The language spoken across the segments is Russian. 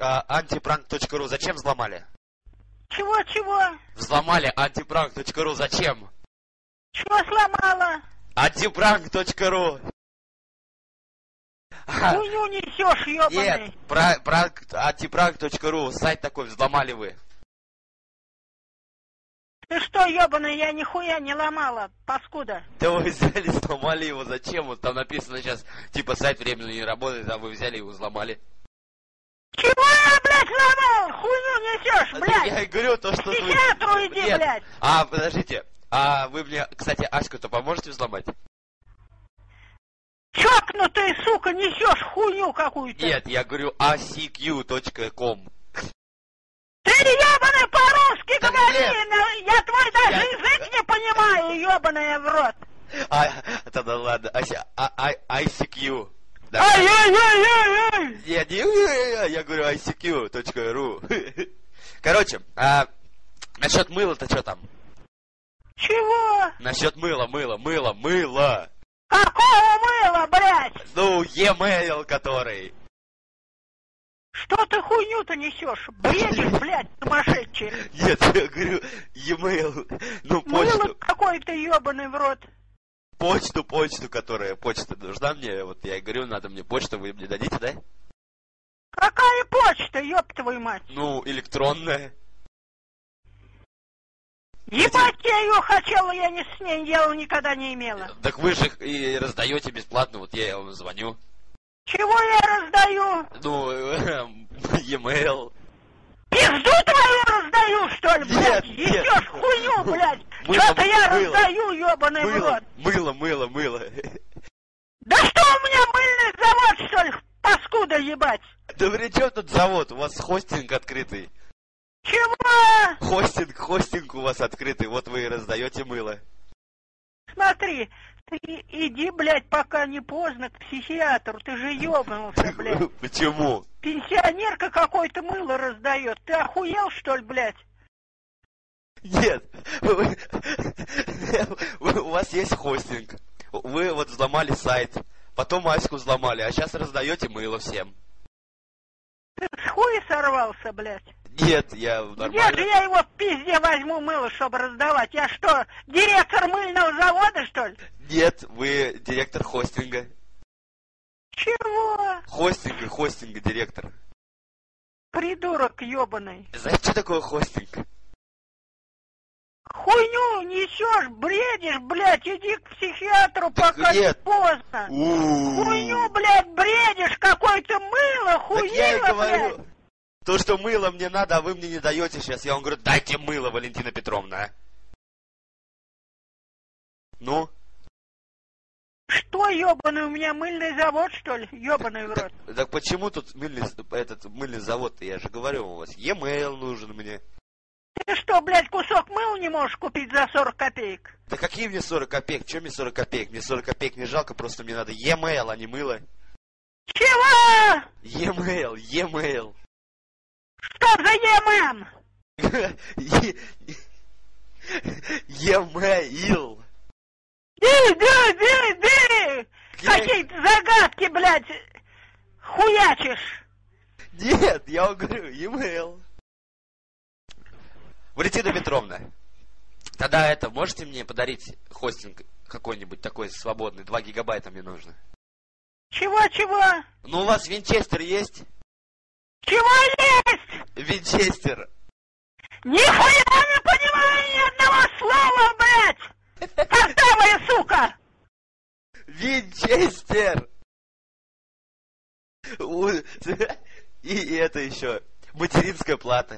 антипранк.ру зачем взломали? Чего? Взломали антипранк.ру зачем? Чего сломала? Антипранк.ру. Хуйню несешь, ёбаный. Нет, антипранк.ру, сайт такой взломали вы. Ты что, ёбаный, я нихуя не ломала, паскуда. Да вы взяли, сломали его, зачем? Вот там написано сейчас, типа сайт временно не работает, а вы взяли его, взломали. Чего я, блядь, сломал? Хуйню несешь, блядь. Я и говорю то, что... К психиатру иди, Нет. блядь. Подождите, вы мне, кстати, Аську-то поможете взломать? Чокнутый, сука, несешь хуйню какую-то. Нет, я говорю acq.com. Ты ебаный по-русски Да говори, нет. я твой даже язык не понимаю, ебаная в рот. Тогда ладно, ICQ. Да. Ай-яй-яй-яй-яй. Нет, я говорю ICQ.ru. Короче, насчет мыла-то что там? Чего? Насчет мыла. Какого мыла, блядь? Ну, e-mail который. Что ты хуйню-то несешь? Бредишь, блядь, сумасшедший. Нет, я говорю e-mail. Ну, Мыло почту. какой-то ебаный в рот. Почту, которая... Почта нужна мне, вот я и говорю, надо мне почту, вы мне дадите, да? Какая почта, ёб твою мать? Ну, электронная. Ебать я ее хотела, я не с ней дела никогда не имела. Так вы же и раздаете бесплатно, вот я вам звоню. Чего я раздаю? Ну, e-mail. Пизду твою раздаю, что ли, блядь? Нет. Несешь хуйню, блядь. Мыло, Что-то я мыло. раздаю, ебаный в рот. Мыло. Да что у меня мыльный завод, что ли, паскуда ебать? Да при чем тут завод? У вас хостинг открытый. Чего? Хостинг у вас открытый, вот вы и раздаете мыло. Смотри, ты иди, блядь, пока не поздно к психиатру, ты же ебанулся, блядь. Почему? Пенсионерка какое-то мыло раздает, ты охуел, что ли, блядь? Нет, у вас есть хостинг. Вы вот взломали сайт, потом Аську взломали, а сейчас раздаете мыло всем. Ты с хуя сорвался, блядь? Нет, я нормально. Где же я его в пизде возьму мыло, чтобы раздавать? Я что, директор мыльного завода, что ли? Нет, вы директор хостинга. Чего? Хостинга директор. Придурок ебаный. Знаете, что такое хостинг? Хуйню несешь, бредишь, блядь, иди к психиатру, пока не поздно. Хуйню, блядь, бредишь, какое-то мыло, Так я и хуело, говорю. блядь. То, что мыло мне надо, а вы мне не даете сейчас. Я вам говорю, дайте мыло, Валентина Петровна. Ну? Что, ебаный, у меня мыльный завод, что ли? Ебаный в рот. Так почему тут мыльный завод-то? Я же говорю, у вас e-mail нужен мне. Ты что, блядь, кусок мыла не можешь купить за 40 копеек? Да какие мне 40 копеек? Че мне 40 копеек? Мне 40 копеек не жалко, просто мне надо e-mail, а не мыло. Чего? E-mail. Что за ЕММ? E-mail. Ды! Какие-то загадки, блядь, хуячишь. Нет, я вам говорю, e-mail. Валентина Петровна, тогда можете мне подарить хостинг какой-нибудь такой свободный? 2 гигабайта мне нужно. Чего? Ну, у вас Винчестер есть? Чего есть? Винчестер. Нихуя не понимаю ни одного слова, блядь! Картавая сука! Винчестер. И это еще. Материнская плата.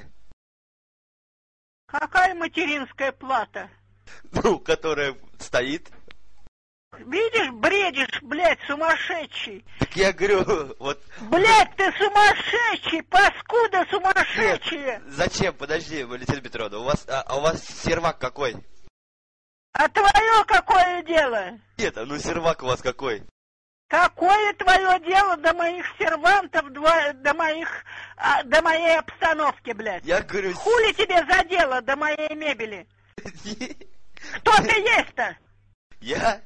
Какая материнская плата? Ну, которая стоит. Видишь, бредишь, блядь, сумасшедший. Так я говорю, вот... Блядь, ты сумасшедший, паскуда сумасшедшая. Нет, зачем? Подожди, Валентина Петровна, у вас сервак какой? А твое какое дело? Нет, ну сервак у вас какой? Какое твое дело до моих сервантов, до моей обстановки, блядь? Я говорю... Хули тебе за дело до моей мебели? Кто ты есть-то? Я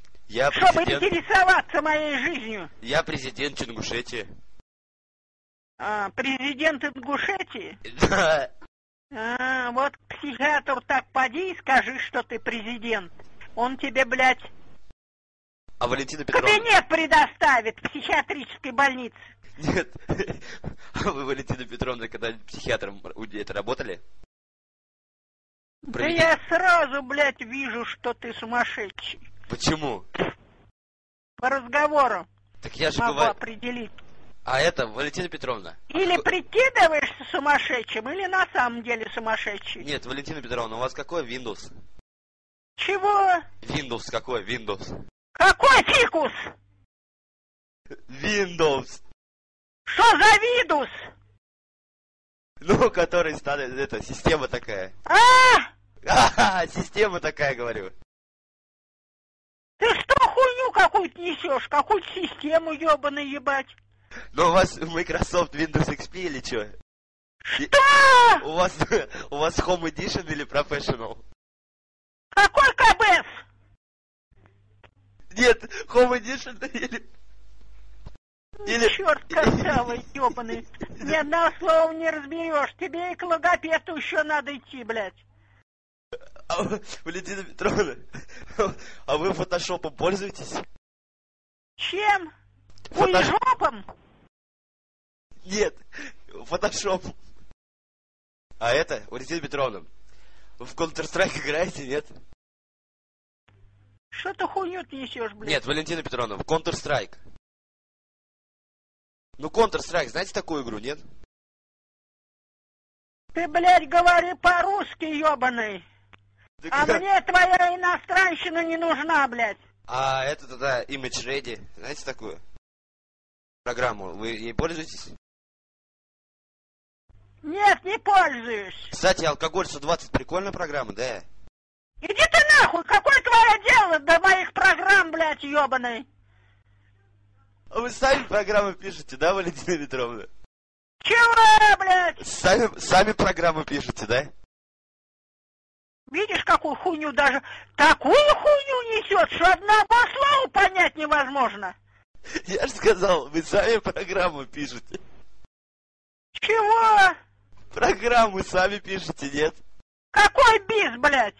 Чтобы президент... интересоваться моей жизнью. Я президент Чингушетии. Президент Ингушетии? Да. Вот к психиатру так поди и скажи, что ты президент. Он тебе, блядь, А Валентина Петровна? кабинет предоставит в психиатрической больнице. Нет. А вы, Валентина Петровна, когда-нибудь психиатром это работали? Да я сразу, блядь, вижу, что ты сумасшедший. Почему? По разговору Так я же могу говорю... определить. А это, Валентина Петровна... Или прикидываешься сумасшедшим, или на самом деле сумасшедший. Нет, Валентина Петровна, у вас какой Windows? Чего? Windows какой? Windows. Какой фикус? Windows. Что за видус? Ну, который станет, это, система такая. Система такая, говорю. Ты что хуйню какую-то несешь? Какую-то систему ебаный ебать? Ну, у вас Microsoft Windows XP или что? Что? У вас Home Edition или Professional? Какой КБС? Нет, Home Edition или... Черт косавый, ебаный. Ни одного слова не разберешь. Тебе и к логопеду еще надо идти, блядь. Валентина Петровна, а вы фотошопом пользуетесь? Чем? Хуежопом? Нет, фотошоп. А это, Валентина Петровна, вы в Counter-Strike играете, нет? Что ты хуйню ты несешь, блядь? Нет, Валентина Петровна, в Counter-Strike. Ну, Counter-Strike, знаете такую игру, нет? Ты, блядь, говори по-русски, ебаный. Мне твоя иностранщина не нужна, блядь. А это тогда Image Ready, знаете такую программу? Вы ей пользуетесь? Нет, не пользуюсь. Кстати, Алкоголь 120 прикольная программа, да? Иди ты нахуй, какое твое дело до моих программ, блядь, ебаный? А вы сами программы пишете, да, Валентина Петровна? Чего, блядь? Сами программы пишете, да? Видишь, какую хуйню даже... Такую хуйню несет, что одного слова понять невозможно. Я же сказал, вы сами программу пишете. Чего? Программу сами пишете, нет? Какой бис, блядь?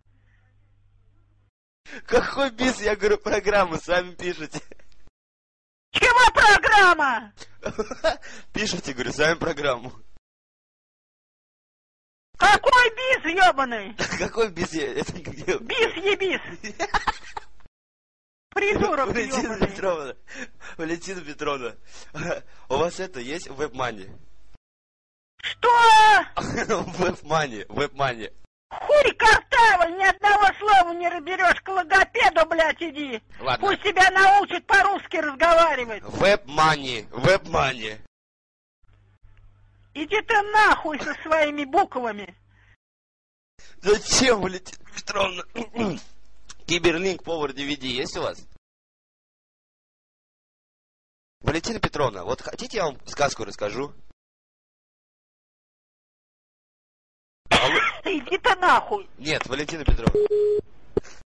Какой бис, я говорю, программу сами пишете. Чего программа? Пишите, говорю, сами программу. Какой бис, ебаный? Какой бис? Бис ебис. Придурок ебаный. Валентина Петровна, у вас это есть WebMoney? Что? WebMoney. Хуй картавый, ни одного слова не разберешь, к логопеду, блядь, иди. Ладно. Пусть тебя научат по-русски разговаривать. WebMoney. Иди ты нахуй со своими буквами. Зачем, Валентина Петровна? Киберлинк Power DVD есть у вас? Валентина Петровна, вот хотите, я вам сказку расскажу? Иди ты нахуй. Нет, Валентина Петровна.